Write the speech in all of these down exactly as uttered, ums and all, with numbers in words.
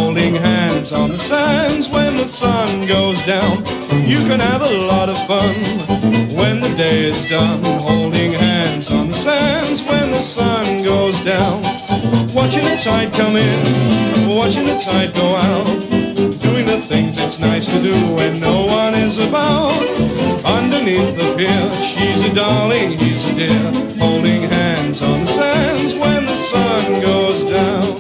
holding hands on the sands when the sun goes down. You can have a lot of fun when the day is done, holding hands on the sands when the sun goes down. Watching the tide come in, watching the tide go out, doing the things it's nice to do when no one is about. Underneath the pier, she's a darling, he's a dear, holding hands on the sands when the sun goes down.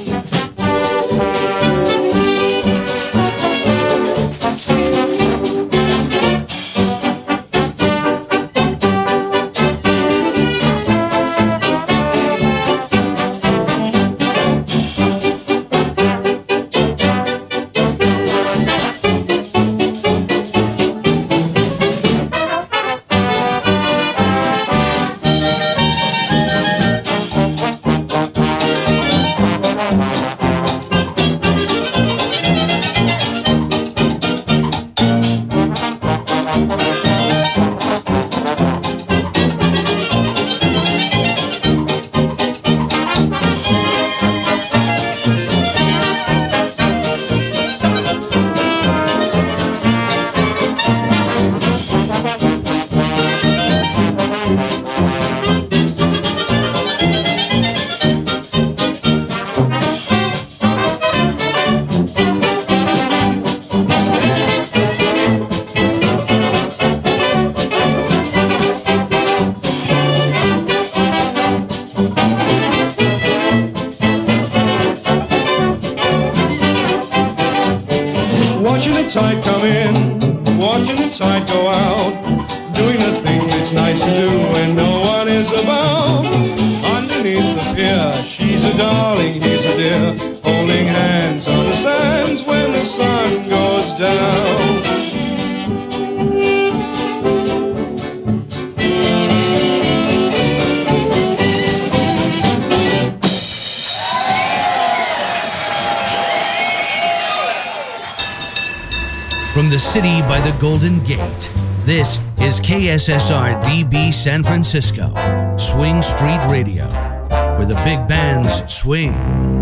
Watching the tide come in, watching the tide go out, doing the things it's nice to do when no one is about. Underneath the pier, she's a darling, he's a dear, holding hands on the sands when the sun goes down. From the city by the Golden Gate, this is K S S R D B San Francisco, Swing Street Radio, where the big bands swing.